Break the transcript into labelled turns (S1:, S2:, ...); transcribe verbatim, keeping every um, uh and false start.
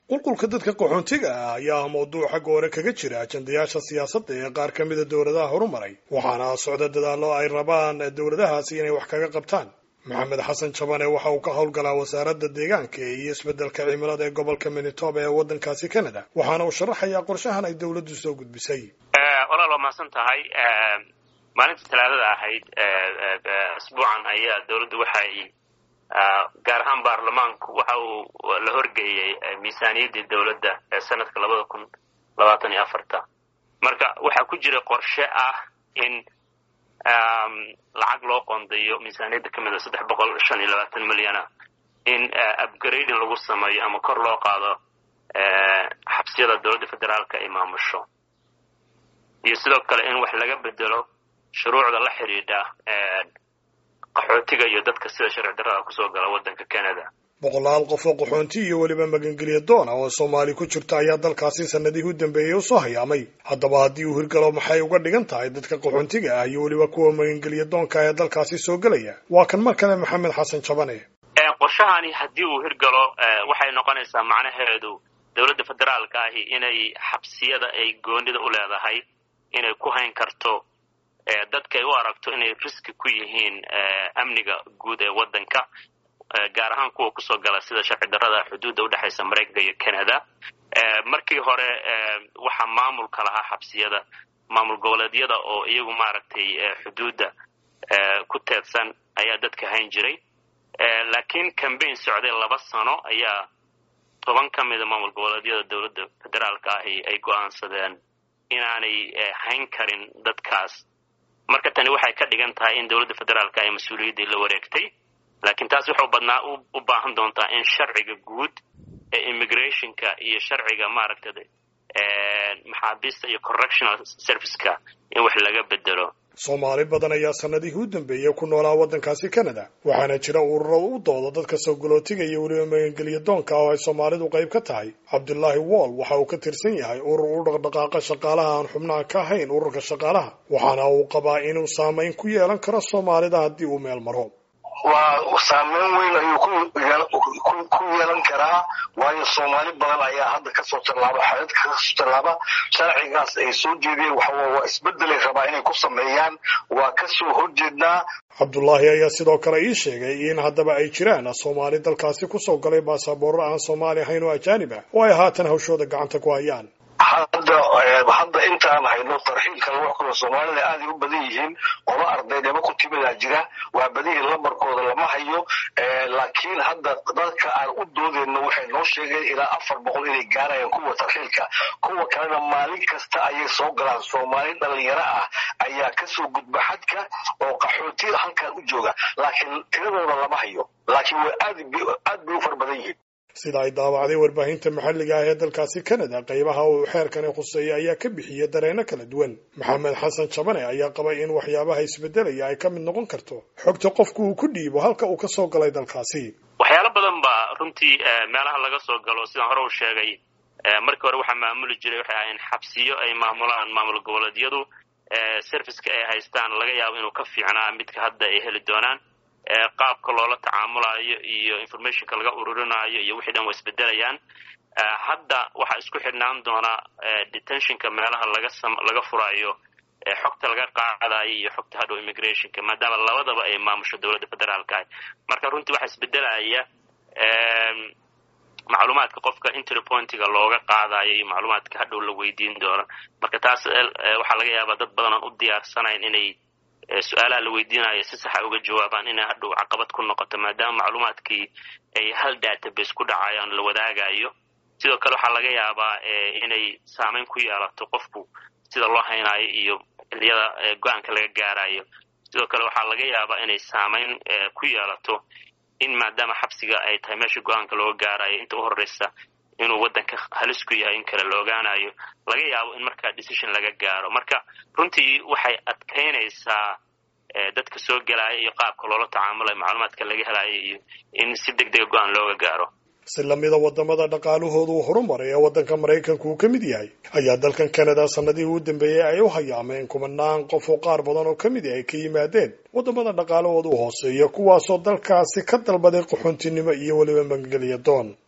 S1: qulqulka dadka qaxoontiga ah ayaa mawduuc xagga hore kaga jira ajandayaasha siyaasadda ee qaar ka mida dowladaha horumaray waxaana socda dadaallo ay rabaan dowladahaasi inay wax kaga qabtaan. maxamed xasan jabane waxa uu ka howlgalaa wasaaradda deegaanka iyo isbeddelka cimilada ee gobolka Manitoba ee waddankaasi Canada waxaana uu sharaxayaa qorshahan ay dowladdu soo gudbisay.
S2: walaal waa mahadsan tahay. maalinta talaadada ahayd asbuucan ayaa dowladdu waxay gaar ahaan baarlamaanku waxa uu la horgeeyey miisaaniyadda dowladda ee sanadka labada kun labaatan iyo afarta. marka waxaa ku jira qorshe ah in lacag loo qoondeeyo miisaaniyadda ka mid a saddex boqol shan iyo labaatan milyan ah in upgrading lagu sameeyo ama kor loo qaado xabsiyada dowladda federaalka ay maamusho, iyo sidoo kale in wax laga bedelo shuruucda la xidhiidha qaxootiga iyo dadka sida sharci darrada kusoo gala waddanka Canada.
S1: boqolaal qof oo qaxoonti iyo weliba magangelyo doon ah oo Soomaali ku jirta ayaa dalkaasi sanadihii u dambeeyay u soo hayaamay. haddaba haddii uu hirgalo maxay uga dhigan tahay dadka qaxoontiga ah iyo weliba kuwa magangelyo doonka ee dalkaasi soo gelaya? waa kan mar kale maxamed xasan jabane.
S2: qorshahani haddii uu hirgalo waxay noqonaysaa macnaheedu dowladda federaalka ahi inay xabsiyada ay goonida u leedahay inay ku hayn karto dadka ay u aragto inay riski ku yihiin amniga guud ee waddanka, gaar ahaan kuwa kusoo gala sida sharci darrada xuduudda u dhexaysa Mareykanka iyo Canada. markii hore waxaa maamulka lahaa xabsiyada maamul goboleedyada oo iyagu maaragtay xuduudda ku teedsan ayaa dadka hayn jiray, laakiin campaign socday laba sano ayaa toban ka mida maamul goboleedyada dowladda federaalka ahi ay go'aansadeen inaanay hayn karin dadkaas. marka tani waxay ka dhigan tahay in dowladda federaalka ay mas-uuliyaddii la wareegtay, laakiin taas waxay badnaa u baahan doontaa in sharciga guud ee immigrationka iyo sharciga maaragtay maxaabiista iyo correctional serviceka in wax laga bedelo.
S1: Soomaali badan ayaa sanadihii u dambeeyay ku noolaa waddankaasi Canada waxaana jira ururo u dooda dadka soo galootiga iyo weliba magangelyo doonka oo ay Soomaalidu qayb ka tahay. Cabdullaahi Wall waxa uu ka tirsan yahay urur u dhaqdhaqaaqa shaqaalaha aan xubnaha ka ahayn ururka shaqaalaha, waxaana uu qabaa inuu saameyn ku yeelan karo Soomaalida haddii uu meel maro.
S3: waa saameyn weyn ayuu ku yeelan karaa, waayo Soomaali badan ayaa hadda kasoo tallaaba xaalad kasoo tallaaba sharcigaas ay soo jeediyeen waa isbedelay rabaa inay ku sameeyaan, waa kasoo horjeednaa.
S1: Cabdullaahi ayaa sidoo kale ii sheegay in haddaba ay jiraan Soomaali dalkaasi kusoo galay baasaboorro aan Soomaali ahayn oo ajaanib ah oo ay haatan hawshooda gacanta ku hayaan.
S3: hadda hadda intaan hayno tarxiilka lagu xukumo Soomaalida aad u badan yihiin oo ardaydaba ku timida jira, waa badii lambarkooda lama hayo, laakiin hadda dadka aan u doodeyno waxay noo sheegeen ilaa afar boqol inay gaarayaan kuwa tarxiilka. kuwa kalena maalin kasta ayay soo galaan. Soomaali dhalinyaro ah ayaa kasoo gudba xadka oo qaxooti halkan u jooga, laakiin tiradooda lama hayo, laakiin way aad aad bay u far badan yihiin.
S1: sida ay daawacday warbaahinta maxalliga ah ee dalkaasi Canada, qaybaha uu xeerkani khuseeyo ayaa ka bixiyay dareenno kala duwan. maxamed xasan jabane ayaa qabay in waxyaabaha isbedelaya ay ka mid noqon karto xogta qofku uu ku dhiibo halka uu ka soo galay dalkaasi.
S2: waxyaalo badan baa runtii meelaha laga soo galo sidaan hore u sheegay markii hore waxaa maamuli jiray waxay ahayn xabsiyo ay maamulaan maamul goboleedyadu, serviceka ay haystaan laga yaabo inuu ka fiicnaa midka hadda ay heli doonaan. qaabka loola tacaamulayo iyo informationka laga ururinayo iyo wixii dhan waa isbedelayaan. hadda waxaa isku xidhnaan doona detentionka meelaha laga laga furayo xogta laga qaadayo iyo xogta hadhow immigrationka, maadaama labadaba ay maamusho dowladda federaalka ah. marka runtii waxaa isbedelaya macluumaadka qofka entry pointiga looga qaadayo iyo macluumaadka hadhow la weydiin doono. marka taas waxaa laga yaabaa dad badan oo u diyaarsanayn inay su-aalaha la weydiinayo si sax ah uga jawaabaan inay hadhow caqabad ku noqoto, maadaama macluumaadkii ay hal database ku dhacayaan la wadaagayo. sidoo kale waxaa laga yaabaa inay saameyn ku yeelato qofku sida loo haynaayo iyo xilliyada go-aanka laga gaarayo. sidoo kale waxaa laga yaabaa inay saameyn ku yeelato in maadaama xabsiga ay tahay meesha go-aanka looga gaarayo inta u horeysa inuu waddanka halis ku yahay in kale la ogaanayo, laga yaabo in markaa decision laga gaaro. marka runtii waxay adkaynaysaa dadka soo gelaya iyo qaabka loola tacaamulayo macluumaadka laga helayo iyo in si degdega go-aan looga gaaro.
S1: si lamida wadamada dhaqaalahoodu uu horumaray ee waddanka Mareykanka uu ka mid yahay ayaa dalkan Canada sanadihii u dambeeyay ay u hayaameen kumanaan qof oo qaar badan oo ka mid ah ay ka yimaadeen wadamada dhaqaalahoodu hooseeya kuwaasoo dalkaasi ka dalbaday qaxoontinimo iyo weliba magangelyo doon.